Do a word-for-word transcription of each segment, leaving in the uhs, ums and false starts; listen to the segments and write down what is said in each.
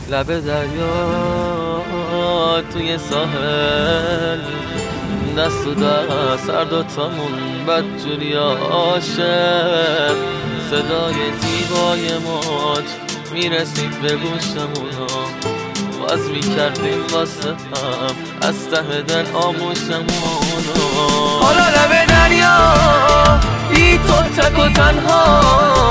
لب دریا توی ساحل، دست و دست هر دوتامون بدجوری عاشق. صدای زیبای موج میرسید به گوشمونا، باز میکردیم واسه هم از ته دل آموشمونا. حالا لب دریا بی تو تک و تنها،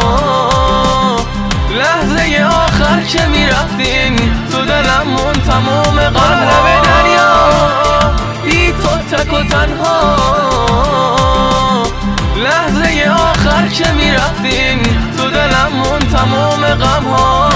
لحظه آخر که میرفتیم تو دلمون تموم غم. لب دریا بی تو تک و تنها، لحظه آخر که میرفتیم تو دلمون تموم غم ها.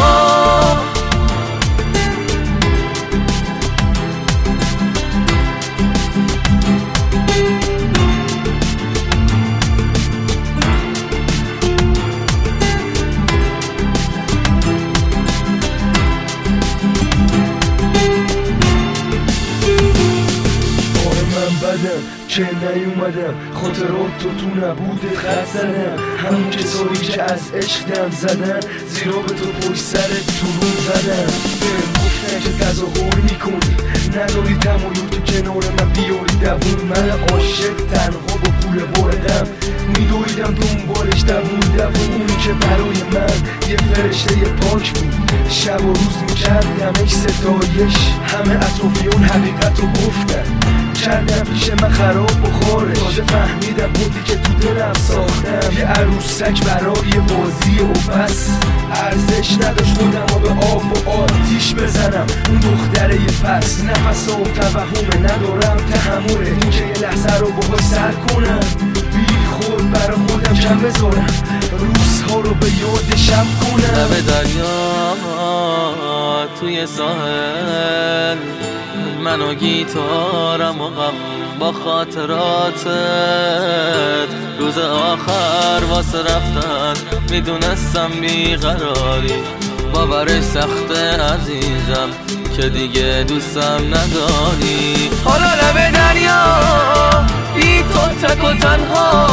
که نیومدم خاطرات تو تو نبوده خط زدم، همون کسایی که از عشق دم زدن زیرا به تو پشت سرت تو روم زدن. بهم گفتن که تظاهر میکنی نداری تمایل تو کنار من بیاری دوون. من عاشق تنها با پول بردم میدویدم دنبالش دوون دوون. اونی که برای من یه فرشته پاک بود، شب و روز میکردمش ستایش. همه اطرافیون حقیقت رو گفتن، کردم پیش من خراب و خارش. تازه فهمیدم بودی که تو دلم ساختم یه عروسک برای بازی و بس. ارزش نداشت خودم رو به آب و آتیش بزنم، اون دختره یه پس. نفس و توهمه ندارم تحمله، این که یه لحظه رو باهاش سر کنم. بی خود برا خودم کم بذارم، روزها رو به یاد شب کنم. لب دریا توی ساحل، من و گیتارم و غم با خاطراتت. روز آخر واسه رفتن میدونستم بیقراری، باورش سخته عزیزم که دیگه دوستم نداری. حالا لب دریا بی تو تک و تنها،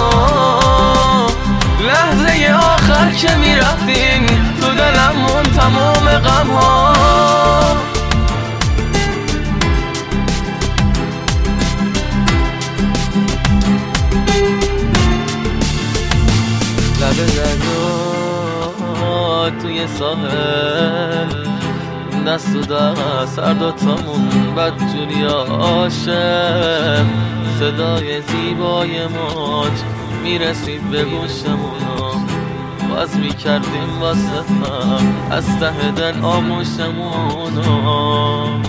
لحظه آخر که میرفتیم تو دلمون تمام غم ها. لب دریا توی ساحل، دست و دست هر دوتامون بدجوری عاشق. صدای زیبای موج میرسید به گوشمونا، باز میکردیم واسه هم از ته دل آموشمونا.